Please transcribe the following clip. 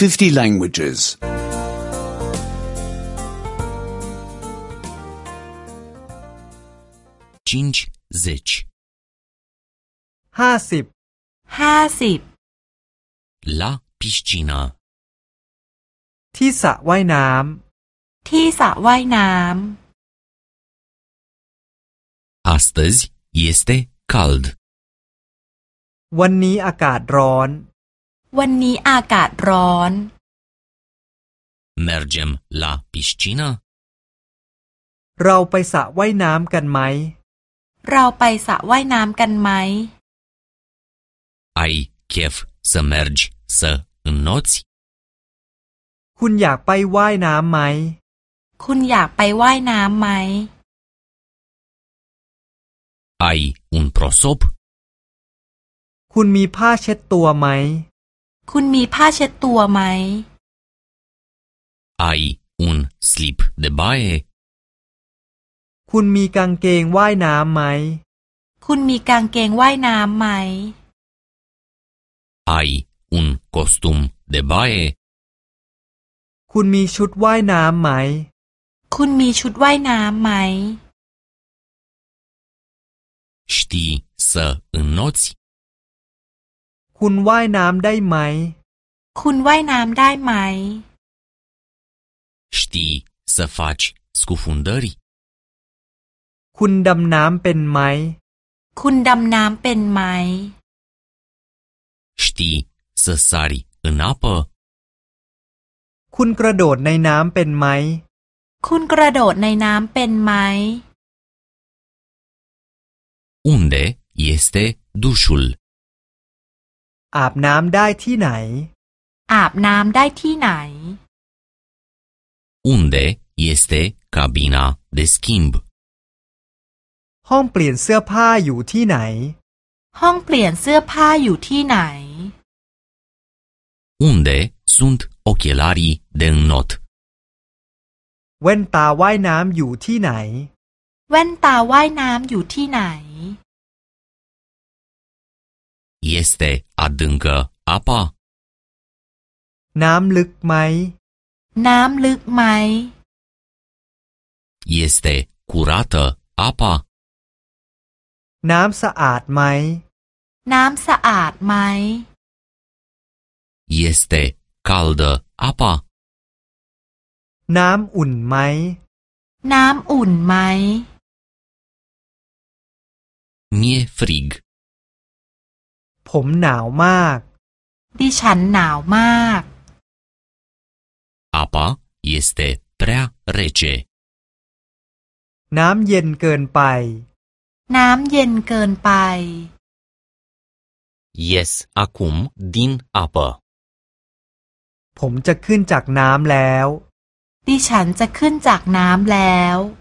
50 languages. 50 50 La piscină. ที่สระว่ายน้ที่สระว่ายน้ Astăzi este cald. ำวันนี้อากาศร้อนำวันนี้อากาศร้อน Mergem la piscină? เราไปสระว่ายน้ำกันไหมเราไปสระว่ายน้ำกันไหม Ai chef să mergi să înnoți? คุณอยากไปว่ายน้ำไหมคุณอยากไปว่ายน้ำไหม Ai un prosop? คุณมีผ้าเช็ดตัวไหมคุณมีผ้าเช็ดตัวไหม Ai un slip de baie? คุณมีกางเกงว่ายน้ำไหมคุณมีกางเกงว่ายน้ำไหม Ai un costum de baie? คุณมีชุดว่ายน้ำไหมคุณมีชุดว่ายน้ำไหม Știi să înnoți? คุณว่ายน้ำได้ไหมคุณว่ายน้ำได้ไหม Știi să faci scufundări? คุณดำน้ำเป็นไหมคุณดำน้ำเป็นไหม Știi să sari în apă? คุณกระโดดในน้ำเป็นไหมคุณกระโดดในน้ำเป็นไหม Unde este dușul? อาบน้ำได้ที่ไหนอาบน้ำได้ที่ไหน Unde este cabina de schimb? ห้องเปลี่ยนเสื้อผ้าอยู่ที่ไหนห้องเปลี่ยนเสื้อผ้าอยู่ที่ไหน Unde sunt ochelarii de înnot? แว่นตาว่ายน้ำอยู่ที่ไหนแว่นตาว่ายน้ำอยู่ที่ไหน Este adâncă apa? น้ำลึกไหมน้ำลึกไหม Este curată apa? น้ำสะอาดไหมน้ำสะอาดไหม Este caldă apa? น้ำอุ่นไหมน้ำอุ่นไหม Mi-e frig. ผมหนาวมากดิฉันหนาวมาก Apa este prea rece. น้ำเย็นเกินไปน้ำเย็นเกินไป Ies acum din apă. ผมจะขึ้นจากน้ำแล้วดิฉันจะขึ้นจากน้ำแล้ว